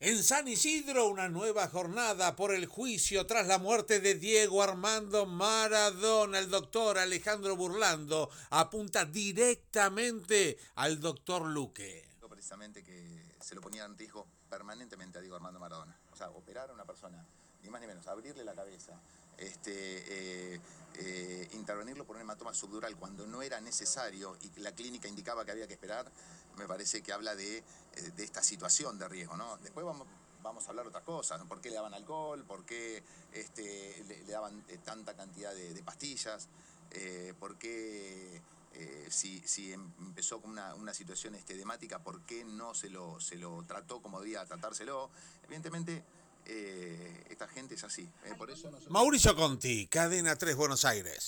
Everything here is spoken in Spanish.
En San Isidro, una nueva jornada por el juicio tras la muerte de Diego Armando Maradona. El doctor Alejandro Burlando apunta directamente al doctor Luque. Precisamente que se lo ponía en riesgo permanentemente a Diego Armando Maradona. O sea, operar a una persona, ni más ni menos, abrirle la cabeza, intervenirlo por un hematoma subdural cuando no era necesario y la clínica indicaba que había que esperar, me parece que habla de esta situación de riesgo, ¿no? Después vamos a hablar otras cosas, ¿no? ¿Por qué le daban alcohol? ¿Por qué le daban tanta cantidad de pastillas? ¿Por qué, si empezó con una situación estemática, por qué no se lo trató como debía tratárselo? Evidentemente, esta gente es así. Por eso nosotros... Mauricio Conti, Cadena 3 Buenos Aires.